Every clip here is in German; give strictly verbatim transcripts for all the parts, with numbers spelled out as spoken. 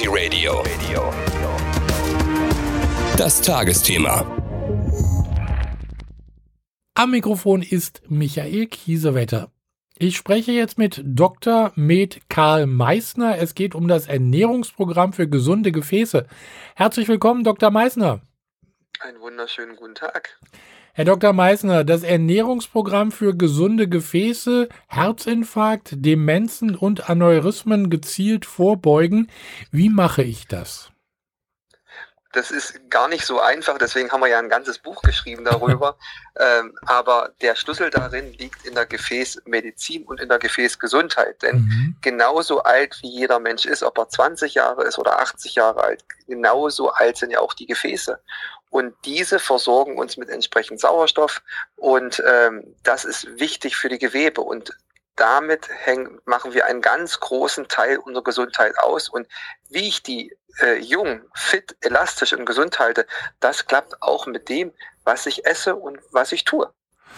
Energy Radio. Das Tagesthema. Am Mikrofon ist Michael Kiesewetter. Ich spreche jetzt mit Doktor Med Karl Meissner. Es geht um das Ernährungsprogramm für gesunde Gefäße. Herzlich willkommen, Doktor Meissner. Einen wunderschönen guten Tag. Herr Doktor Meissner, das Ernährungsprogramm für gesunde Gefäße, Herzinfarkt, Demenzen und Aneurysmen gezielt vorbeugen. Wie mache ich das? Das ist gar nicht so einfach, deswegen haben wir ja ein ganzes Buch geschrieben darüber. ähm, aber der Schlüssel darin liegt in der Gefäßmedizin und in der Gefäßgesundheit. Denn mhm. genauso alt wie jeder Mensch ist, ob er zwanzig Jahre ist oder achtzig Jahre alt, genauso alt sind ja auch die Gefäße. Und diese versorgen uns mit entsprechend Sauerstoff und ähm, das ist wichtig für die Gewebe. Und damit häng, machen wir einen ganz großen Teil unserer Gesundheit aus. Und wie ich die äh, jung, fit, elastisch und gesund halte, das klappt auch mit dem, was ich esse und was ich tue.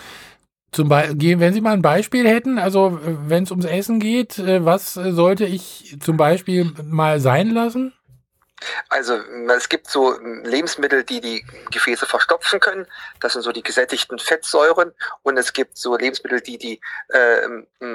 Zum Beispiel, wenn Sie mal ein Beispiel hätten, also wenn es ums Essen geht, was sollte ich zum Beispiel mal sein lassen? Also es gibt so Lebensmittel, die die Gefäße verstopfen können. Das sind so die gesättigten Fettsäuren. Und es gibt so Lebensmittel, die die äh,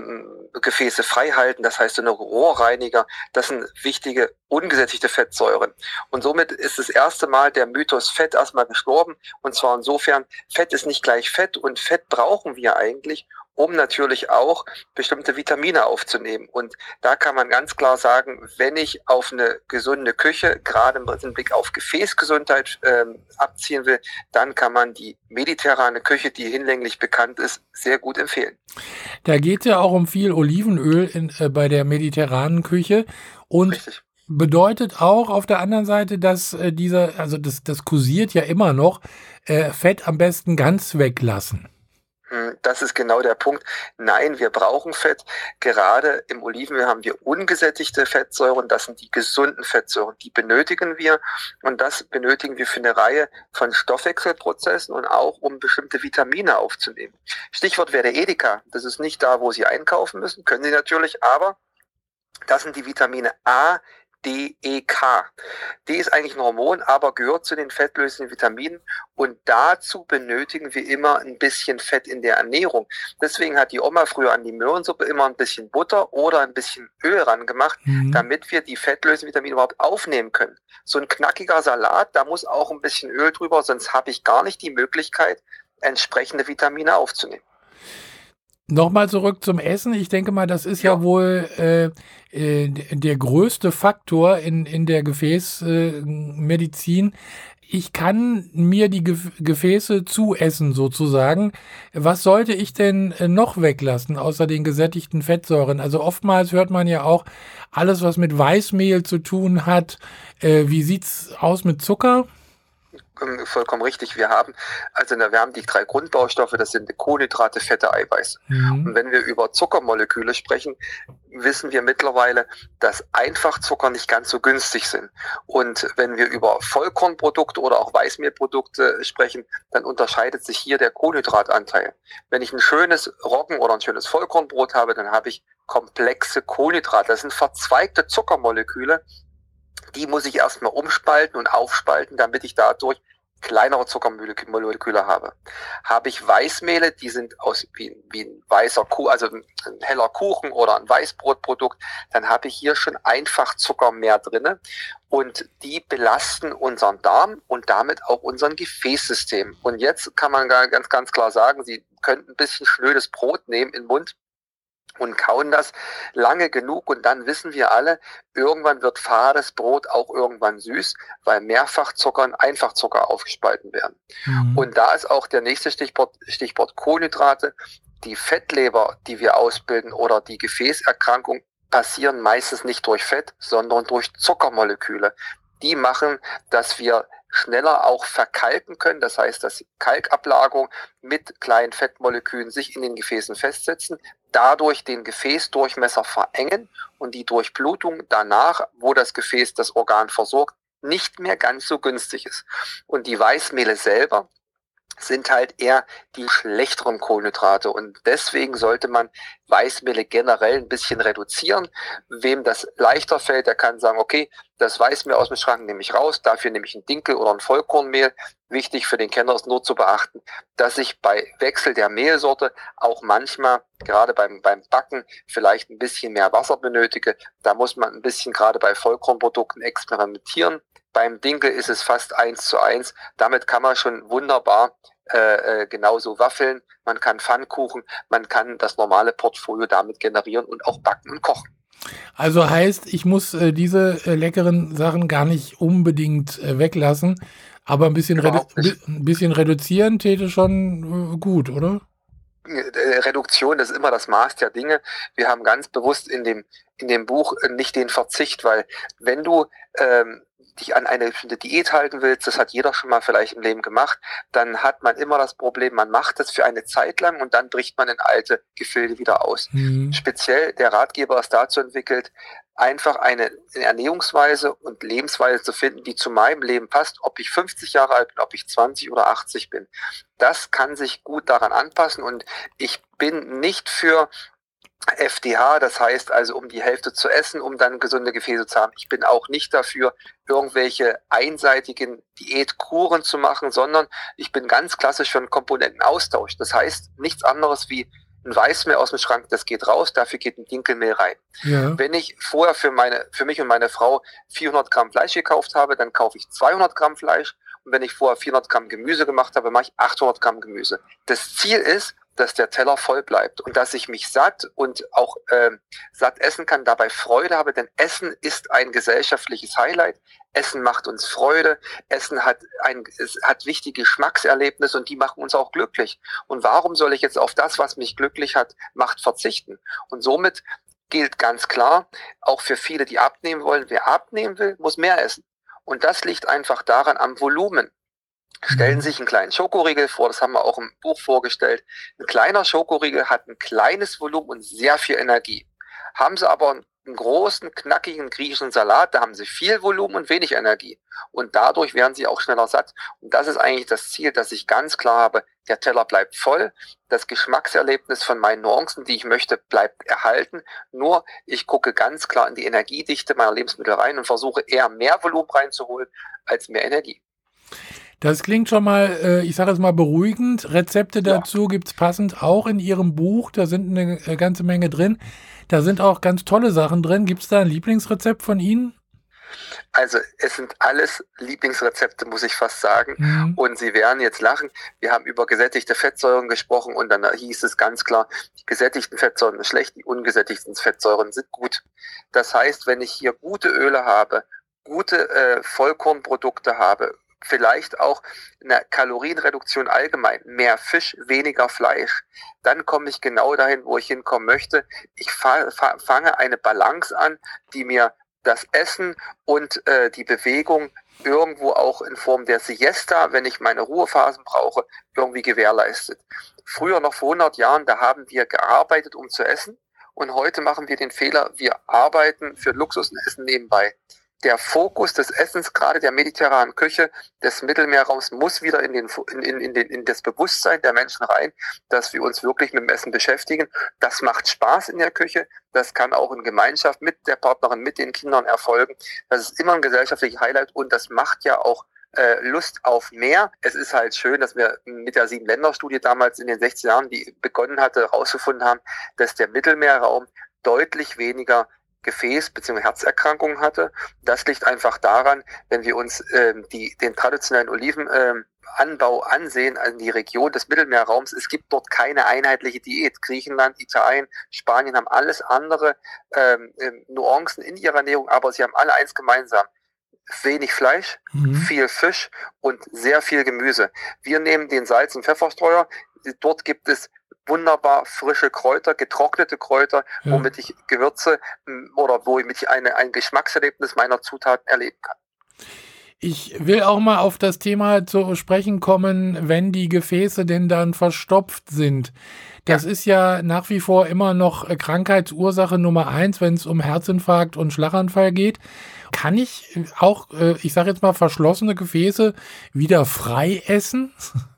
Gefäße frei halten. Das heißt so eine Rohrreiniger. Das sind wichtige ungesättigte Fettsäuren. Und somit ist das erste Mal der Mythos Fett erstmal gestorben. Und zwar insofern, Fett ist nicht gleich Fett. Und Fett brauchen wir eigentlich, um natürlich auch bestimmte Vitamine aufzunehmen. Und da kann man ganz klar sagen, wenn ich auf eine gesunde Küche, gerade im Blick auf Gefäßgesundheit ähm, abziehen will, dann kann man die mediterrane Küche, die hinlänglich bekannt ist, sehr gut empfehlen. Da geht es ja auch um viel Olivenöl in, äh, bei der mediterranen Küche. Und Richtig. Bedeutet auch auf der anderen Seite, dass äh, dieser, also das, das kursiert ja immer noch, äh, Fett am besten ganz weglassen. Das ist genau der Punkt. Nein, wir brauchen Fett. Gerade im Olivenöl haben wir ungesättigte Fettsäuren. Das sind die gesunden Fettsäuren. Die benötigen wir. Und das benötigen wir für eine Reihe von Stoffwechselprozessen und auch, um bestimmte Vitamine aufzunehmen. Stichwort wäre der Edeka. Das ist nicht da, wo Sie einkaufen müssen. Können Sie natürlich, aber das sind die Vitamine A, D, E, K. D ist eigentlich ein Hormon, aber gehört zu den fettlösenden Vitaminen und dazu benötigen wir immer ein bisschen Fett in der Ernährung. Deswegen hat die Oma früher an die Möhrensuppe immer ein bisschen Butter oder ein bisschen Öl ran gemacht, mhm. damit wir die fettlösenden Vitamine überhaupt aufnehmen können. So ein knackiger Salat, da muss auch ein bisschen Öl drüber, sonst habe ich gar nicht die Möglichkeit, entsprechende Vitamine aufzunehmen. Nochmal zurück zum Essen. Ich denke mal, das ist ja, ja wohl äh, äh, der größte Faktor in, in der Gefäßmedizin. Äh, ich kann mir die Ge- Gefäße zuessen sozusagen. Was sollte ich denn äh, noch weglassen, außer den gesättigten Fettsäuren? Also oftmals hört man ja auch alles, was mit Weißmehl zu tun hat. Äh, wie sieht's aus mit Zucker? Vollkommen richtig. Wir haben also wir haben die drei Grundbaustoffe, das sind Kohlenhydrate, Fette, Eiweiß. Mhm. Und wenn wir über Zuckermoleküle sprechen, wissen wir mittlerweile, dass Einfachzucker nicht ganz so günstig sind. Und wenn wir über Vollkornprodukte oder auch Weißmehlprodukte sprechen, dann unterscheidet sich hier der Kohlenhydratanteil. Wenn ich ein schönes Roggen- oder ein schönes Vollkornbrot habe, dann habe ich komplexe Kohlenhydrate. Das sind verzweigte Zuckermoleküle. Die muss ich erstmal umspalten und aufspalten, damit ich dadurch kleinere Zuckermoleküle habe. Habe ich Weißmehle, die sind aus wie, wie ein weißer Kuchen, also ein heller Kuchen oder ein Weißbrotprodukt, dann habe ich hier schon einfach Zucker mehr drinne und die belasten unseren Darm und damit auch unseren Gefäßsystem. Und jetzt kann man ganz, ganz klar sagen, Sie können ein bisschen schnödes Brot nehmen in den Mund und kauen das lange genug und dann wissen wir alle, irgendwann wird fades Brot auch irgendwann süß, weil Mehrfachzucker in Einfachzucker aufgespalten werden. Mhm. Und da ist auch der nächste Stichwort, Stichwort Kohlenhydrate. Die Fettleber, die wir ausbilden oder die Gefäßerkrankung passieren meistens nicht durch Fett, sondern durch Zuckermoleküle. Die machen, dass wir schneller auch verkalken können. Das heißt, dass Kalkablagerungen mit kleinen Fettmolekülen sich in den Gefäßen festsetzen, dadurch den Gefäßdurchmesser verengen und die Durchblutung danach, wo das Gefäß das Organ versorgt, nicht mehr ganz so günstig ist. Und die Weißmehle selber sind halt eher die schlechteren Kohlenhydrate und deswegen sollte man Weißmehle generell ein bisschen reduzieren. Wem das leichter fällt, der kann sagen, okay, das Weißmehl aus dem Schrank nehme ich raus, dafür nehme ich ein Dinkel oder ein Vollkornmehl. Wichtig für den Kenner ist nur zu beachten, dass ich bei Wechsel der Mehlsorte auch manchmal, gerade beim, beim Backen, vielleicht ein bisschen mehr Wasser benötige. Da muss man ein bisschen gerade bei Vollkornprodukten experimentieren. Beim Dinkel ist es fast eins zu eins. Damit kann man schon wunderbar äh, genauso waffeln. Man kann Pfannkuchen, man kann das normale Portfolio damit generieren und auch backen und kochen. Also heißt, ich muss äh, diese äh, leckeren Sachen gar nicht unbedingt äh, weglassen, aber ein bisschen, redu ein bisschen reduzieren täte schon äh, gut, oder? Reduktion, das ist immer das Maß der Dinge. Wir haben ganz bewusst in dem, in dem Buch nicht den Verzicht, weil wenn du ähm, dich an eine bestimmte Diät halten willst, das hat jeder schon mal vielleicht im Leben gemacht, dann hat man immer das Problem, man macht das für eine Zeit lang und dann bricht man in alte Gefilde wieder aus. Mhm. Speziell der Ratgeber ist dazu entwickelt, einfach eine Ernährungsweise und Lebensweise zu finden, die zu meinem Leben passt, ob ich fünfzig Jahre alt bin, ob ich zwanzig oder achtzig bin. Das kann sich gut daran anpassen und ich bin nicht für F D H, das heißt also um die Hälfte zu essen, um dann gesunde Gefäße zu haben. Ich bin auch nicht dafür, irgendwelche einseitigen Diätkuren zu machen, sondern ich bin ganz klassisch für einen Komponentenaustausch. Das heißt nichts anderes wie ein Weißmehl aus dem Schrank, das geht raus, dafür geht ein Dinkelmehl rein. Ja. Wenn ich vorher für meine, für mich und meine Frau vierhundert Gramm Fleisch gekauft habe, dann kaufe ich zweihundert Gramm Fleisch. Und wenn ich vorher vierhundert Gramm Gemüse gemacht habe, mache ich achthundert Gramm Gemüse. Das Ziel ist, dass der Teller voll bleibt und dass ich mich satt und auch äh, satt essen kann, dabei Freude habe, denn Essen ist ein gesellschaftliches Highlight. Essen macht uns Freude, Essen hat ein es hat wichtige Geschmackserlebnisse und die machen uns auch glücklich. Und warum soll ich jetzt auf das, was mich glücklich hat, macht, verzichten? Und somit gilt ganz klar, auch für viele, die abnehmen wollen, wer abnehmen will, muss mehr essen. Und das liegt einfach daran am Volumen. Stellen sich einen kleinen Schokoriegel vor, das haben wir auch im Buch vorgestellt. Ein kleiner Schokoriegel hat ein kleines Volumen und sehr viel Energie. Haben sie aber einen großen, knackigen griechischen Salat, da haben sie viel Volumen und wenig Energie. Und dadurch werden sie auch schneller satt. Und das ist eigentlich das Ziel, dass ich ganz klar habe, der Teller bleibt voll, das Geschmackserlebnis von meinen Nuancen, die ich möchte, bleibt erhalten. Nur ich gucke ganz klar in die Energiedichte meiner Lebensmittel rein und versuche eher mehr Volumen reinzuholen als mehr Energie. Das klingt schon mal, äh, ich sage es mal, beruhigend. Rezepte dazu ja. Gibt's passend auch in Ihrem Buch. Da sind eine ganze Menge drin. Da sind auch ganz tolle Sachen drin. Gibt's da ein Lieblingsrezept von Ihnen? Also es sind alles Lieblingsrezepte, muss ich fast sagen. Mhm. Und Sie werden jetzt lachen. Wir haben über gesättigte Fettsäuren gesprochen und dann hieß es ganz klar, die gesättigten Fettsäuren sind schlecht, die ungesättigten Fettsäuren sind gut. Das heißt, wenn ich hier gute Öle habe, gute äh, Vollkornprodukte habe, vielleicht auch eine Kalorienreduktion allgemein, mehr Fisch, weniger Fleisch, dann komme ich genau dahin, wo ich hinkommen möchte. Ich fa- fa- fange eine Balance an, die mir das Essen und äh, die Bewegung irgendwo auch in Form der Siesta, wenn ich meine Ruhephasen brauche, irgendwie gewährleistet. Früher, noch vor hundert Jahren, da haben wir gearbeitet, um zu essen, und heute machen wir den Fehler, wir arbeiten für Luxus und essen nebenbei. Der Fokus des Essens, gerade der mediterranen Küche, des Mittelmeerraums, muss wieder in, den, in, in, den, in das Bewusstsein der Menschen rein, dass wir uns wirklich mit dem Essen beschäftigen. Das macht Spaß in der Küche. Das kann auch in Gemeinschaft mit der Partnerin, mit den Kindern erfolgen. Das ist immer ein gesellschaftliches Highlight und das macht ja auch äh, Lust auf mehr. Es ist halt schön, dass wir mit der Sieben-Länder-Studie damals in den sechzig Jahren, die begonnen hatte, herausgefunden haben, dass der Mittelmeerraum deutlich weniger Gefäß- bzw. Herzerkrankungen hatte. Das liegt einfach daran, wenn wir uns ähm, die, den traditionellen Olivenanbau ähm, ansehen, also die Region des Mittelmeerraums, es gibt dort keine einheitliche Diät. Griechenland, Italien, Spanien haben alles andere ähm, Nuancen in ihrer Ernährung, aber sie haben alle eins gemeinsam. Wenig Fleisch, mhm. viel Fisch und sehr viel Gemüse. Wir nehmen den Salz- und Pfefferstreuer. Dort gibt es wunderbar frische Kräuter, getrocknete Kräuter, ja. womit ich Gewürze oder womit ich eine, ein Geschmackserlebnis meiner Zutaten erleben kann. Ich will auch mal auf das Thema zu sprechen kommen, wenn die Gefäße denn dann verstopft sind. Das ja. ist ja nach wie vor immer noch Krankheitsursache Nummer eins, wenn es um Herzinfarkt und Schlaganfall geht. Kann ich auch, ich sage jetzt mal, verschlossene Gefäße wieder frei essen?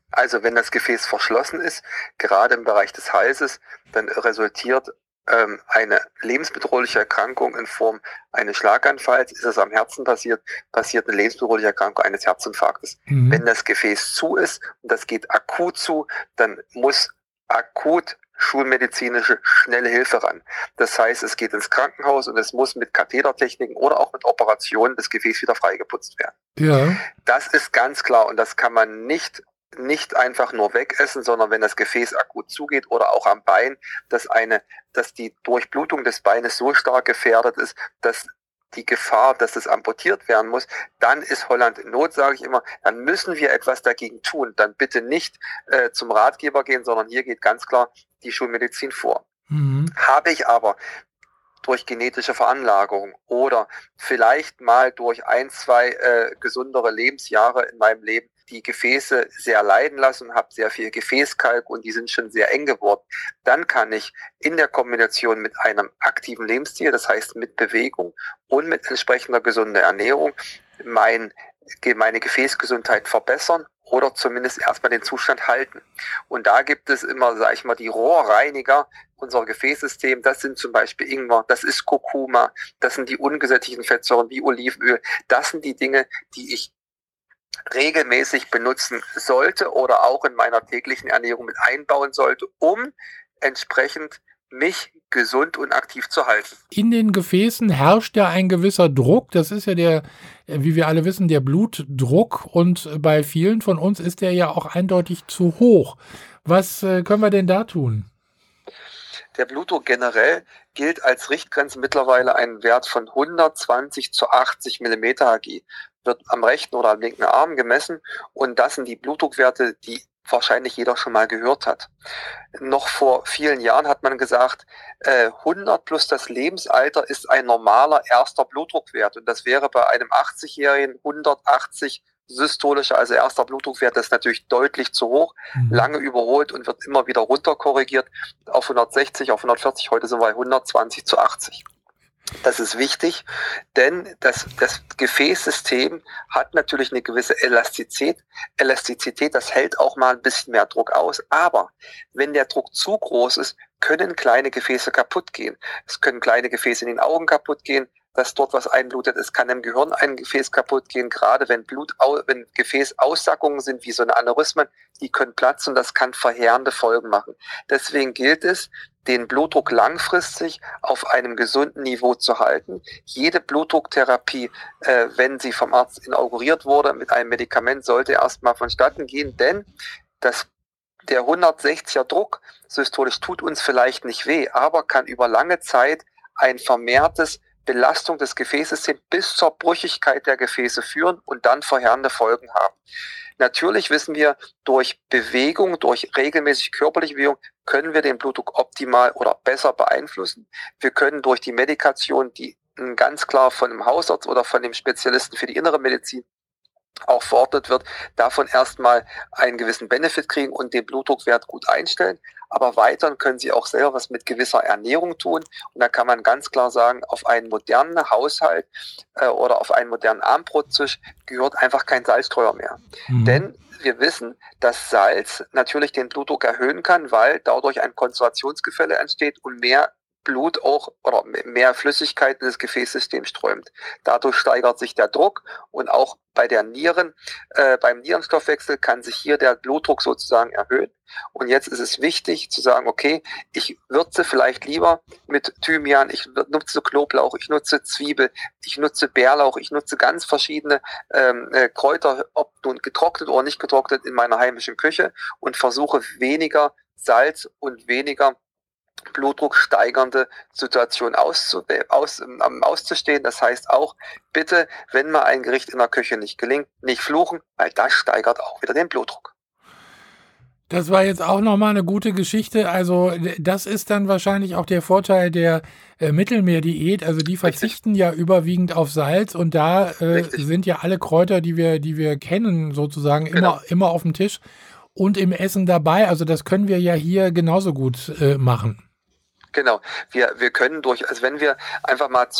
Also wenn das Gefäß verschlossen ist, gerade im Bereich des Halses, dann resultiert ähm, eine lebensbedrohliche Erkrankung in Form eines Schlaganfalls. Ist es am Herzen passiert, passiert eine lebensbedrohliche Erkrankung eines Herzinfarktes. Mhm. Wenn das Gefäß zu ist und das geht akut zu, dann muss akut schulmedizinische schnelle Hilfe ran. Das heißt, es geht ins Krankenhaus und es muss mit Kathetertechniken oder auch mit Operationen das Gefäß wieder freigeputzt werden. Ja. Das ist ganz klar und das kann man nicht nicht einfach nur wegessen, sondern wenn das Gefäß akut zugeht oder auch am Bein, dass eine, dass die Durchblutung des Beines so stark gefährdet ist, dass die Gefahr, dass es amputiert werden muss, dann ist Holland in Not, sage ich immer, dann müssen wir etwas dagegen tun. Dann bitte nicht äh, zum Ratgeber gehen, sondern hier geht ganz klar die Schulmedizin vor. Mhm. Habe ich aber durch genetische Veranlagung oder vielleicht mal durch ein, zwei äh, gesundere Lebensjahre in meinem Leben die Gefäße sehr leiden lassen und habe sehr viel Gefäßkalk und die sind schon sehr eng geworden, dann kann ich in der Kombination mit einem aktiven Lebensstil, das heißt mit Bewegung und mit entsprechender gesunder Ernährung, mein, meine Gefäßgesundheit verbessern oder zumindest erstmal den Zustand halten. Und da gibt es immer, sage ich mal, die Rohrreiniger unser Gefäßsystem. Das sind zum Beispiel Ingwer, das ist Kurkuma, das sind die ungesättigten Fettsäuren wie Olivenöl. Das sind die Dinge, die ich regelmäßig benutzen sollte oder auch in meiner täglichen Ernährung mit einbauen sollte, um entsprechend mich gesund und aktiv zu halten. In den Gefäßen herrscht ja ein gewisser Druck. Das ist ja der, wie wir alle wissen, der Blutdruck. Und bei vielen von uns ist der ja auch eindeutig zu hoch. Was äh, können wir denn da tun? Der Blutdruck generell gilt als Richtgrenze mittlerweile ein Wert von hundertzwanzig zu achtzig Millimeter Hg. Wird am rechten oder am linken Arm gemessen und das sind die Blutdruckwerte, die wahrscheinlich jeder schon mal gehört hat. Noch vor vielen Jahren hat man gesagt, äh, hundert plus das Lebensalter ist ein normaler erster Blutdruckwert und das wäre bei einem achtzigjährigen hundertachtzig systolischer, also erster Blutdruckwert, das ist natürlich deutlich zu hoch, mhm. lange überholt und wird immer wieder runterkorrigiert auf hundertsechzig, auf hundertvierzig, heute sind wir bei hundertzwanzig zu achtzig. Das ist wichtig, denn das, das Gefäßsystem hat natürlich eine gewisse Elastizität. Elastizität, das hält auch mal ein bisschen mehr Druck aus. Aber wenn der Druck zu groß ist, können kleine Gefäße kaputt gehen. Es können kleine Gefäße in den Augen kaputt gehen, dass dort was einblutet. Es kann im Gehirn ein Gefäß kaputt gehen, gerade wenn Blut, wenn Gefäßaussackungen sind, wie so eine Aneurysmen, die können platzen und das kann verheerende Folgen machen. Deswegen gilt es, den Blutdruck langfristig auf einem gesunden Niveau zu halten. Jede Blutdrucktherapie, äh, wenn sie vom Arzt inauguriert wurde, mit einem Medikament, sollte erstmal vonstatten gehen, denn das, der hundertsechziger Druck systolisch tut uns vielleicht nicht weh, aber kann über lange Zeit ein vermehrtes Belastung des Gefäßsystems bis zur Brüchigkeit der Gefäße führen und dann verheerende Folgen haben. Natürlich wissen wir, durch Bewegung, durch regelmäßig körperliche Bewegung können wir den Blutdruck optimal oder besser beeinflussen. Wir können durch die Medikation, die ganz klar von dem Hausarzt oder von dem Spezialisten für die innere Medizin auch verordnet wird, davon erstmal einen gewissen Benefit kriegen und den Blutdruckwert gut einstellen. Aber weiter können Sie auch selber was mit gewisser Ernährung tun. Und da kann man ganz klar sagen, auf einen modernen Haushalt äh, oder auf einen modernen Abendbrottisch gehört einfach kein Salzstreuer mehr. Mhm. Denn wir wissen, dass Salz natürlich den Blutdruck erhöhen kann, weil dadurch ein Konzentrationsgefälle entsteht und mehr Blut auch oder mehr Flüssigkeit in das Gefäßsystem strömt. Dadurch steigert sich der Druck und auch bei der Nieren, äh, beim Nierenstoffwechsel kann sich hier der Blutdruck sozusagen erhöhen. Und jetzt ist es wichtig zu sagen, okay, ich würze vielleicht lieber mit Thymian, ich nutze Knoblauch, ich nutze Zwiebel, ich nutze Bärlauch, ich nutze ganz verschiedene ähm, äh, Kräuter, ob nun getrocknet oder nicht getrocknet, in meiner heimischen Küche und versuche weniger Salz und weniger Blutdruck steigernde Situation auszu, aus, ähm, auszustehen. Das heißt auch, bitte, wenn mal ein Gericht in der Küche nicht gelingt, nicht fluchen, weil das steigert auch wieder den Blutdruck. Das war jetzt auch nochmal eine gute Geschichte. Also das ist dann wahrscheinlich auch der Vorteil der äh, Mittelmeerdiät. Also die verzichten Richtig. ja überwiegend auf Salz und da äh, sind ja alle Kräuter, die wir, die wir kennen, sozusagen genau. immer, immer auf dem Tisch und im Essen dabei. Also das können wir ja hier genauso gut äh, machen. Genau, wir, wir können durch, also wenn wir einfach mal zum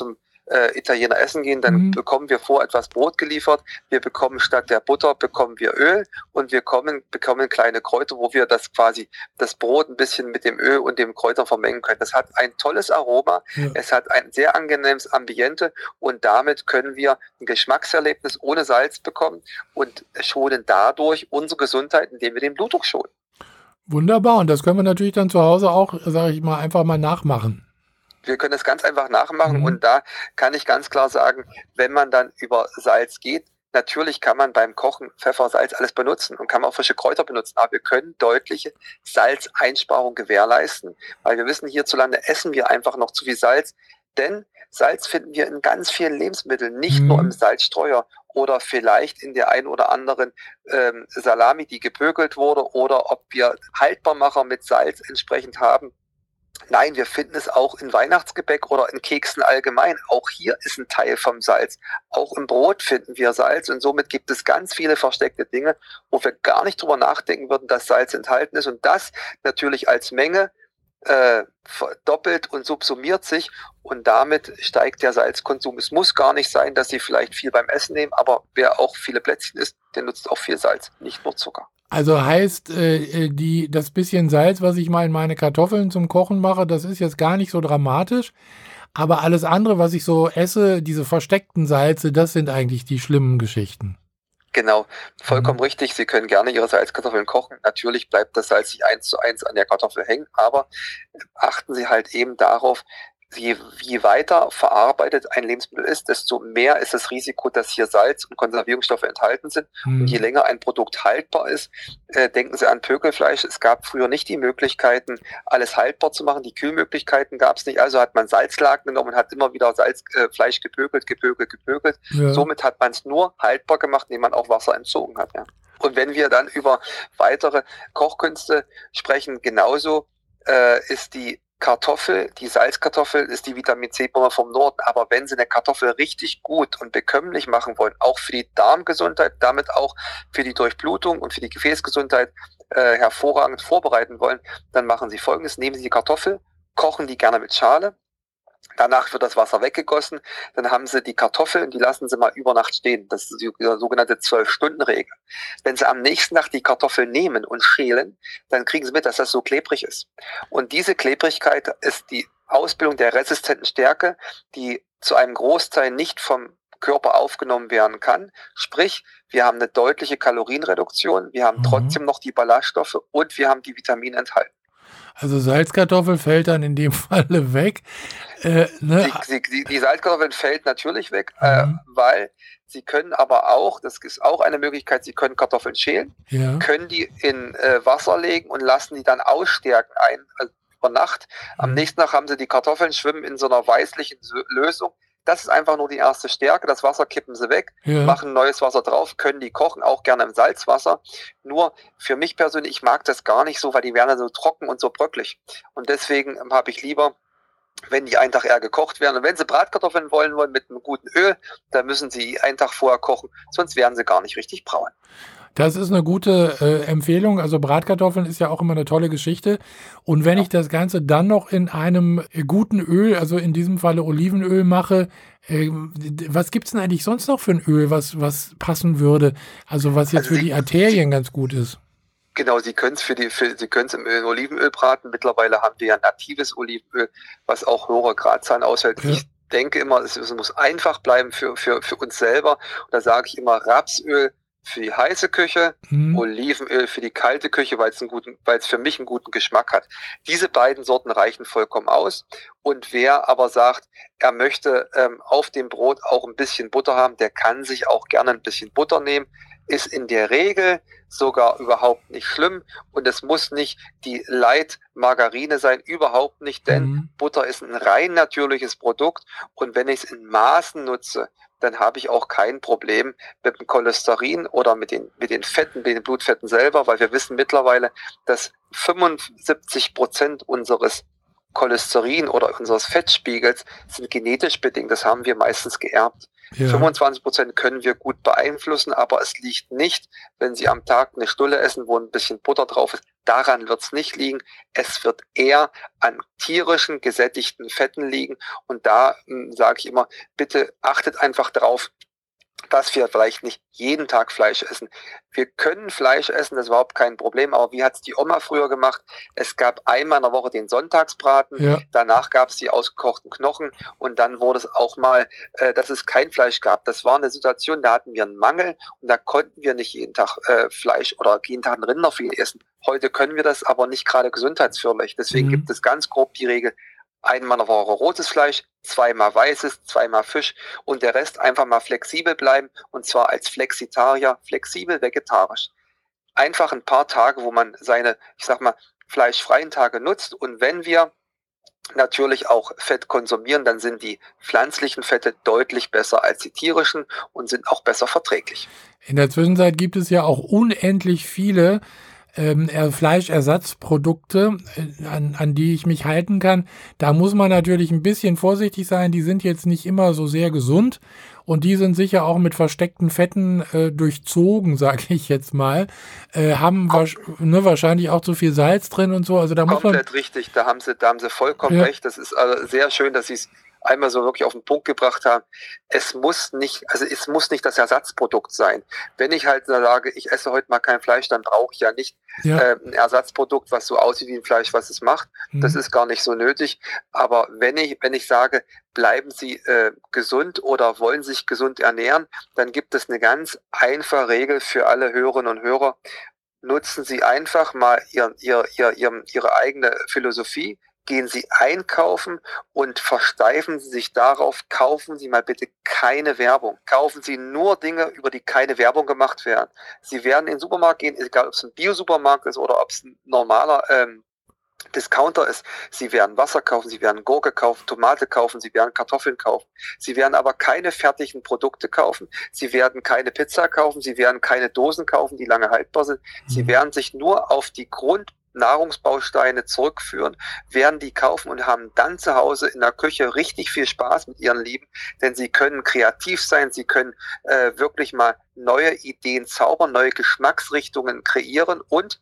äh, Italiener essen gehen, dann Mhm. bekommen wir vor etwas Brot geliefert, wir bekommen statt der Butter, bekommen wir Öl und wir kommen, bekommen kleine Kräuter, wo wir das quasi, das Brot ein bisschen mit dem Öl und dem Kräuter vermengen können. Das hat ein tolles Aroma, Ja. es hat ein sehr angenehmes Ambiente und damit können wir ein Geschmackserlebnis ohne Salz bekommen und schonen dadurch unsere Gesundheit, indem wir den Blutdruck schonen. Wunderbar. Und das können wir natürlich dann zu Hause auch, sage ich mal, einfach mal nachmachen. Wir können das ganz einfach nachmachen Mhm. und da kann ich ganz klar sagen, wenn man dann über Salz geht, natürlich kann man beim Kochen Pfeffer, Salz, alles benutzen und kann man auch frische Kräuter benutzen, aber wir können deutliche Salzeinsparung gewährleisten, weil wir wissen, hierzulande essen wir einfach noch zu viel Salz, denn Salz finden wir in ganz vielen Lebensmitteln, nicht Mhm. nur im Salzstreuer oder vielleicht in der einen oder anderen ähm, Salami, die gepökelt wurde, oder ob wir Haltbarmacher mit Salz entsprechend haben. Nein, wir finden es auch in Weihnachtsgebäck oder in Keksen allgemein. Auch hier ist ein Teil vom Salz. Auch im Brot finden wir Salz und somit gibt es ganz viele versteckte Dinge, wo wir gar nicht drüber nachdenken würden, dass Salz enthalten ist und das natürlich als Menge äh, verdoppelt und subsumiert sich und damit steigt der Salzkonsum. Es muss gar nicht sein, dass Sie vielleicht viel beim Essen nehmen, aber wer auch viele Plätzchen isst, der nutzt auch viel Salz, nicht nur Zucker. Also heißt, äh, die, das bisschen Salz, was ich mal in meine Kartoffeln zum Kochen mache, das ist jetzt gar nicht so dramatisch. Aber alles andere, was ich so esse, diese versteckten Salze, das sind eigentlich die schlimmen Geschichten. Genau, vollkommen Mhm. richtig. Sie können gerne Ihre Salzkartoffeln kochen. Natürlich bleibt das Salz nicht eins zu eins an der Kartoffel hängen, aber achten Sie halt eben darauf, je, je weiter verarbeitet ein Lebensmittel ist, desto mehr ist das Risiko, dass hier Salz und Konservierungsstoffe enthalten sind. Mhm. Und je länger ein Produkt haltbar ist, äh, denken Sie an Pökelfleisch. Es gab früher nicht die Möglichkeiten, alles haltbar zu machen. Die Kühlmöglichkeiten gab es nicht. Also hat man Salzlaken genommen und hat immer wieder Salz, äh, Fleisch gepökelt, gepökelt, gepökelt. Ja. Somit hat man es nur haltbar gemacht, indem man auch Wasser entzogen hat. Ja. Und wenn wir dann über weitere Kochkünste sprechen, genauso äh, ist die Kartoffel, die Salzkartoffel ist die Vitamin-C-Bombe vom Norden. Aber wenn Sie eine Kartoffel richtig gut und bekömmlich machen wollen, auch für die Darmgesundheit, damit auch für die Durchblutung und für die Gefäßgesundheit äh, hervorragend vorbereiten wollen, dann machen Sie Folgendes. Nehmen Sie die Kartoffel, kochen die gerne mit Schale. Danach wird das Wasser weggegossen, dann haben Sie die Kartoffeln, die lassen Sie mal über Nacht stehen. Das ist die sogenannte zwölf-Stunden-Regel. Wenn Sie am nächsten Tag die Kartoffeln nehmen und schälen, dann kriegen Sie mit, dass das so klebrig ist. Und diese Klebrigkeit ist die Ausbildung der resistenten Stärke, die zu einem Großteil nicht vom Körper aufgenommen werden kann. Sprich, wir haben eine deutliche Kalorienreduktion, wir haben Mhm. trotzdem noch die Ballaststoffe und wir haben die Vitamine enthalten. Also Salzkartoffel fällt dann in dem Falle weg. Äh, ne? Die, die, die Salzkartoffeln fällt natürlich weg, äh, Mhm. weil Sie können aber auch, das ist auch eine Möglichkeit, Sie können Kartoffeln schälen, Ja. können die in äh, Wasser legen und lassen die dann ausstärken ein, also über Nacht. Am Mhm. nächsten Tag haben Sie die Kartoffeln, schwimmen in so einer weißlichen Sö- Lösung. Das ist einfach nur die erste Stärke. Das Wasser kippen Sie weg, Ja. machen neues Wasser drauf, können die kochen, auch gerne im Salzwasser. Nur für mich persönlich, ich mag das gar nicht so, weil die werden dann so trocken und so bröcklig. Und deswegen ähm, habe ich lieber, wenn die einen Tag eher gekocht werden. Und wenn Sie Bratkartoffeln wollen wollen mit einem guten Öl, dann müssen Sie einen Tag vorher kochen, sonst werden sie gar nicht richtig braun. Das ist eine gute äh, Empfehlung. Also Bratkartoffeln ist ja auch immer eine tolle Geschichte. Und wenn Ja. ich das Ganze dann noch in einem äh, guten Öl, also in diesem Falle Olivenöl mache, äh, was gibt's denn eigentlich sonst noch für ein Öl, was, was passen würde? Also was jetzt Also für Sie- die Arterien ganz gut ist. Genau, Sie können es für die, für, Sie können es im Öl- Olivenöl braten. Mittlerweile haben wir ja natives Olivenöl, was auch höhere Gradzahlen aushält. Ja. Ich denke immer, es, es muss einfach bleiben für, für, für uns selber. Und da sage ich immer Rapsöl für die heiße Küche, Hm. Olivenöl für die kalte Küche, weil es einen guten, weil es für mich einen guten Geschmack hat. Diese beiden Sorten reichen vollkommen aus. Und wer aber sagt, er möchte ähm, auf dem Brot auch ein bisschen Butter haben, der kann sich auch gerne ein bisschen Butter nehmen. Ist in der Regel sogar überhaupt nicht schlimm. Und es muss nicht die Light Margarine sein, überhaupt nicht, denn Hm. Butter ist ein rein natürliches Produkt. Und wenn ich es in Maßen nutze, dann habe ich auch kein Problem mit dem Cholesterin oder mit den, mit den Fetten, mit den Blutfetten selber, weil wir wissen mittlerweile, dass fünfundsiebzig Prozent unseres Cholesterin oder unseres Fettspiegels sind genetisch bedingt. Das haben wir meistens geerbt. Ja. fünfundzwanzig Prozent können wir gut beeinflussen, aber es liegt nicht, wenn Sie am Tag eine Stulle essen, wo ein bisschen Butter drauf ist. Daran wird es nicht liegen. Es wird eher an tierischen, gesättigten Fetten liegen. Und da sage ich immer, bitte achtet einfach drauf, dass wir vielleicht nicht jeden Tag Fleisch essen. Wir können Fleisch essen, das ist überhaupt kein Problem, aber wie hat es die Oma früher gemacht? Es gab einmal in der Woche den Sonntagsbraten, ja. Danach gab es die ausgekochten Knochen und dann wurde es auch mal, äh, dass es kein Fleisch gab. Das war eine Situation, da hatten wir einen Mangel und da konnten wir nicht jeden Tag äh, Fleisch oder jeden Tag ein Rinderfilet essen. Heute können wir das, aber nicht gerade gesundheitsförderlich. Deswegen mhm. gibt es ganz grob die Regel, einmal in der Woche rotes Fleisch, zweimal weißes, zweimal Fisch und der Rest einfach mal flexibel bleiben und zwar als Flexitarier, flexibel vegetarisch. Einfach ein paar Tage, wo man seine, ich sag mal, fleischfreien Tage nutzt und wenn wir natürlich auch Fett konsumieren, dann sind die pflanzlichen Fette deutlich besser als die tierischen und sind auch besser verträglich. In der Zwischenzeit gibt es ja auch unendlich viele Ähm, Fleischersatzprodukte, äh, an, an die ich mich halten kann. Da muss man natürlich ein bisschen vorsichtig sein. Die sind jetzt nicht immer so sehr gesund und die sind sicher auch mit versteckten Fetten äh, durchzogen, sage ich jetzt mal. Äh, haben wa- ne, wahrscheinlich auch zu viel Salz drin und so. Also da muss man komplett richtig, da haben Sie, da haben Sie vollkommen ja. recht. Das ist also sehr schön, dass Sie es einmal so wirklich auf den Punkt gebracht haben. Es muss nicht, also es muss nicht das Ersatzprodukt sein. Wenn ich halt sage, ich esse heute mal kein Fleisch, dann brauche ich ja nicht ja. Äh, ein Ersatzprodukt, was so aussieht wie ein Fleisch, was es macht. Mhm. Das ist gar nicht so nötig. Aber wenn ich, wenn ich sage, bleiben Sie äh, gesund oder wollen sich gesund ernähren, dann gibt es eine ganz einfache Regel für alle Hörerinnen und Hörer. Nutzen Sie einfach mal ihr, ihr, ihr, ihr, Ihre eigene Philosophie. Gehen Sie einkaufen und versteifen Sie sich darauf, kaufen Sie mal bitte keine Werbung. Kaufen Sie nur Dinge, über die keine Werbung gemacht werden. Sie werden in den Supermarkt gehen, egal ob es ein Bio-Supermarkt ist oder ob es ein normaler ähm, Discounter ist. Sie werden Wasser kaufen, Sie werden Gurke kaufen, Tomate kaufen, Sie werden Kartoffeln kaufen. Sie werden aber keine fertigen Produkte kaufen. Sie werden keine Pizza kaufen, Sie werden keine Dosen kaufen, die lange haltbar sind. Sie werden sich nur auf die Grund Nahrungsbausteine zurückführen, werden die kaufen und haben dann zu Hause in der Küche richtig viel Spaß mit ihren Lieben, denn sie können kreativ sein, sie können äh, wirklich mal neue Ideen zaubern, neue Geschmacksrichtungen kreieren und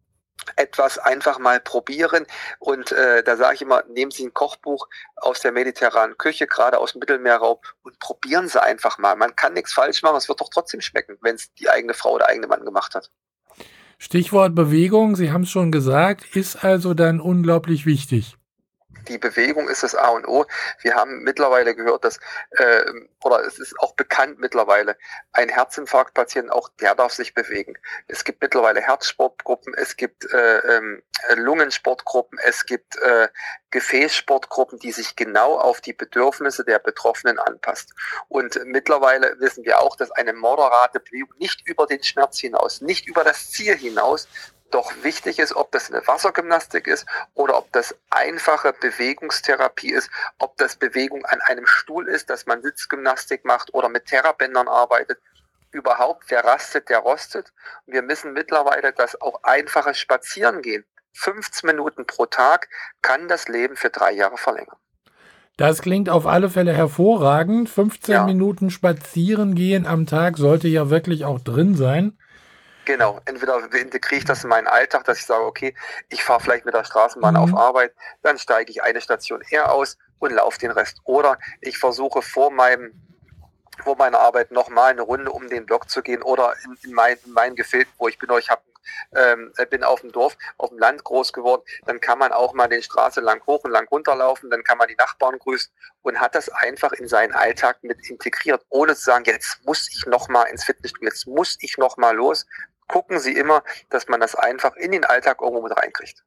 etwas einfach mal probieren und äh, da sage ich immer, nehmen Sie ein Kochbuch aus der mediterranen Küche, gerade aus dem Mittelmeerraum und probieren Sie einfach mal. Man kann nichts falsch machen, es wird doch trotzdem schmecken, wenn es die eigene Frau oder der eigene Mann gemacht hat. Stichwort Bewegung, Sie haben es schon gesagt, ist also dann unglaublich wichtig. Die Bewegung ist das A und O. Wir haben mittlerweile gehört, dass, äh, oder es ist auch bekannt mittlerweile, ein Herzinfarktpatient, auch der darf sich bewegen. Es gibt mittlerweile Herzsportgruppen, es gibt äh, äh, Lungensportgruppen, es gibt äh, Gefäßsportgruppen, die sich genau auf die Bedürfnisse der Betroffenen anpasst. Und mittlerweile wissen wir auch, dass eine moderate Bewegung nicht über den Schmerz hinaus, nicht über das Ziel hinaus, doch wichtig ist, ob das eine Wassergymnastik ist oder ob das einfache Bewegungstherapie ist, ob das Bewegung an einem Stuhl ist, dass man Sitzgymnastik macht oder mit Terrabändern arbeitet. Überhaupt, wer rastet, der rostet. Wir wissen mittlerweile, dass auch einfaches Spazierengehen, fünfzehn Minuten pro Tag, kann das Leben für drei Jahre verlängern. Das klingt auf alle Fälle hervorragend. fünfzehn ja. Minuten spazieren gehen am Tag sollte ja wirklich auch drin sein. Genau, entweder integriere ich das in meinen Alltag, dass ich sage, okay, ich fahre vielleicht mit der Straßenbahn mhm. auf Arbeit, dann steige ich eine Station eher aus und laufe den Rest. Oder ich versuche vor meinem vor meiner Arbeit nochmal eine Runde um den Block zu gehen oder in, in, mein, in meinen Gefilden, wo ich bin, ich hab, ähm, bin auf dem Dorf, auf dem Land groß geworden, dann kann man auch mal den Straße lang hoch und lang runterlaufen, dann kann man die Nachbarn grüßen und hat das einfach in seinen Alltag mit integriert, ohne zu sagen, jetzt muss ich nochmal ins Fitnessstudio, jetzt muss ich nochmal los. Gucken Sie immer, dass man das einfach in den Alltag irgendwo mit reinkriegt.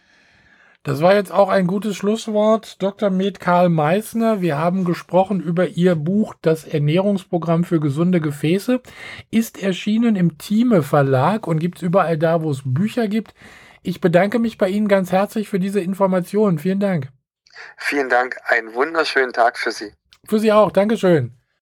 Das war jetzt auch ein gutes Schlusswort. Doktor Med Karl Meissner, wir haben gesprochen über Ihr Buch Das Ernährungsprogramm für gesunde Gefäße. Ist erschienen im Thieme Verlag und gibt es überall da, wo es Bücher gibt. Ich bedanke mich bei Ihnen ganz herzlich für diese Informationen. Vielen Dank. Vielen Dank. Einen wunderschönen Tag für Sie. Für Sie auch. Dankeschön.